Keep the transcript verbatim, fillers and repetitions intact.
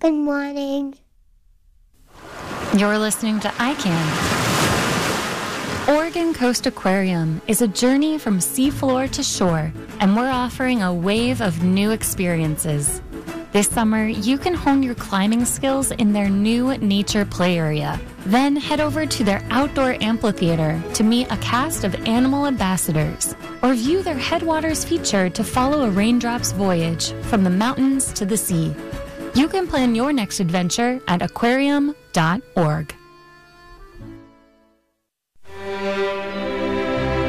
Good morning. You're listening to I Can. Oregon Coast Aquarium is a journey from seafloor to shore, and we're offering a wave of new experiences. This summer, you can hone your climbing skills in their new nature play area. Then head over to their outdoor amphitheater to meet a cast of animal ambassadors, or view their Headwaters feature to follow a raindrop's voyage from the mountains to the sea. You can plan your next adventure at aquarium dot org.